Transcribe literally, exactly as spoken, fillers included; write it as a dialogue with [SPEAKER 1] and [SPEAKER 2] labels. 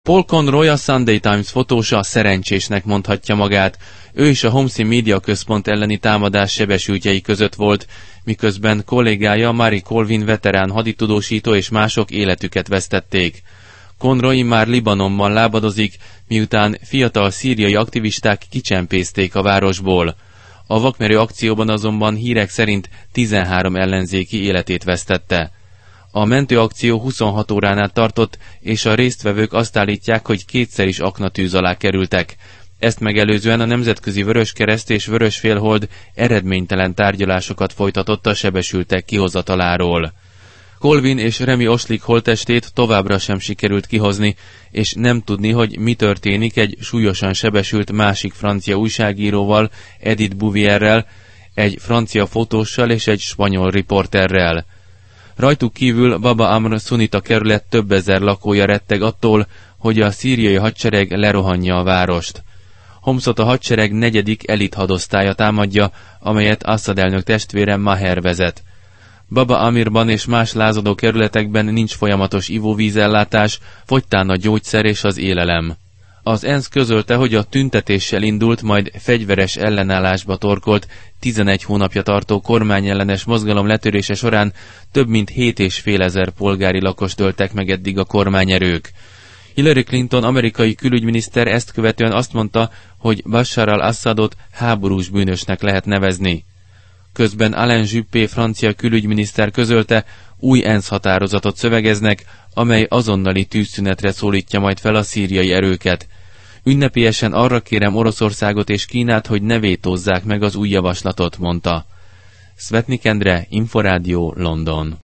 [SPEAKER 1] Paul Conroy, a Sunday Times fotósa, szerencsésnek mondhatja magát. Ő is a Homsi Média Központ elleni támadás sebesültjei között volt, miközben kollégája Mari Colvin veterán haditudósító és mások életüket vesztették. Conroy már Libanonban lábadozik, miután fiatal szíriai aktivisták kicsempészték a városból. A vakmerő akcióban azonban hírek szerint tizenhárom ellenzéki életét vesztette. A mentőakció huszonhat órán át tartott, és a résztvevők azt állítják, hogy kétszer is aknatűz alá kerültek. Ezt megelőzően a Nemzetközi Vöröskereszt és Vörösfélhold eredménytelen tárgyalásokat folytatott a sebesültek kihozataláról. Colvin és Remi Oslik holttestét továbbra sem sikerült kihozni, és nem tudni, hogy mi történik egy súlyosan sebesült másik francia újságíróval, Edith Bouvierrel, egy francia fotóssal és egy spanyol riporterrel. Rajtuk kívül Baba Amr szunita kerület több ezer lakója retteg attól, hogy a szíriai hadsereg lerohanja a várost. Homszot a hadsereg negyedik elithadosztálya támadja, amelyet Assad elnök testvére Maher vezet. Baba Amirban és más lázadó kerületekben nincs folyamatos ivóvízellátás, fogytán a gyógyszer és az élelem. Az ENSZ közölte, hogy a tüntetéssel indult, majd fegyveres ellenállásba torkolt, tizenegy hónapja tartó kormányellenes mozgalom letörése során több mint hét és fél ezer polgári lakost öltek meg eddig a kormányerők. Hillary Clinton amerikai külügyminiszter ezt követően azt mondta, hogy Bashar al-Assadot háborús bűnösnek lehet nevezni. Közben Alain Juppé francia külügyminiszter közölte, új ENSZ határozatot szövegeznek, amely azonnali tűzszünetre szólítja majd fel a szíriai erőket. Ünnepélyesen arra kérem Oroszországot és Kínát, hogy ne vétózzák meg az új javaslatot, mondta. Szvetnik Endre, Inforádió, London.